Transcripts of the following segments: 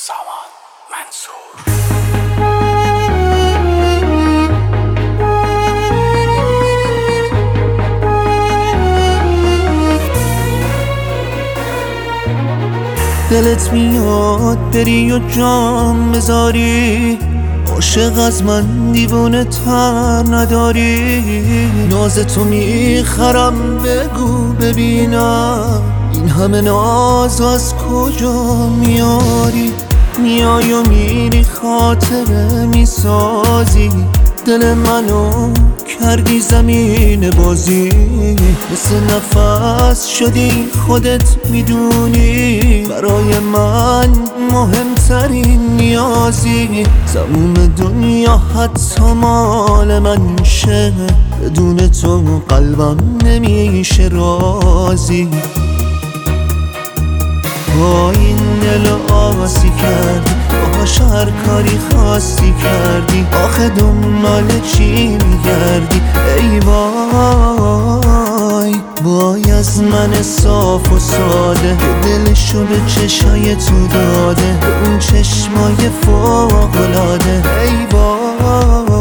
سامان منصور. دلت میاد بری و جام بذاری، عاشق از من دیوونه تر نداری. ناز تو میخرم بگو ببینم، این همه ناز از کجا میاری؟ میای و میری خاطره میسازی، دل منو کردی زمین بازی. مثل نفس شدی خودت میدونی، برای من مهمترین نیازی. تموم دنیا حتی مال من شه، بدون تو قلبم نمیشه رازی. با این دل آسی کردی، باهاش هر کاری خواستی کردی. آخه دنبال چی میگردی؟ ای وای وای از من صاف و ساده که دلشو به چشای تو داده، به اون چشمای فوق‌العاده. ای وای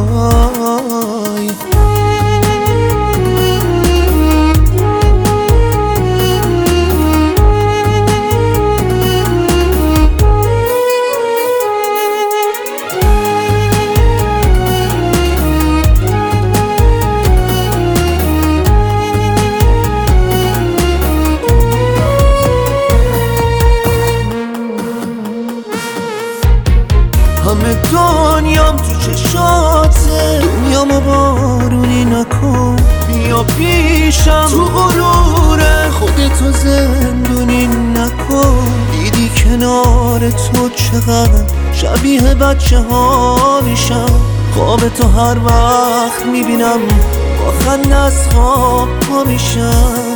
همه دنیام تو چشاته، دنیامو بارونی نکن. بیا پیشم تو غروره، خودتو زندونی نکن. دیدی کنار تو چقدر شبیه بچه ها میشم. خواب تو هر وقت میبینم، با خنده از خواب پا میشم.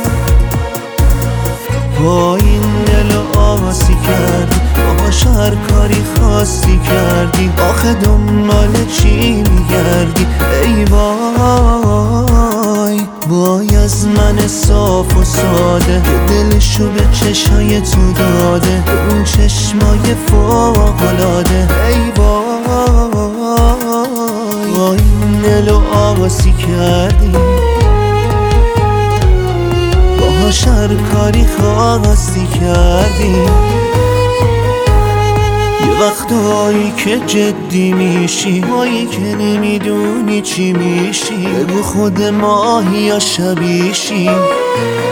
با این دل آسی کردی، باهاش هر کاری خواستی کردی. آخه دنبال چی میگردی؟ ای وای وای از من صاف و ساده که دلشو به چشای تو داده، به اون چشمای فوق‌العاده. ای وای وای این دل آسی کردی، باهاش هر کاری خواستی کردی. یه وقتایی که جدی میشی، مایی که نمیدونی چی میشی. بگو خود ماهی یا شبیشی،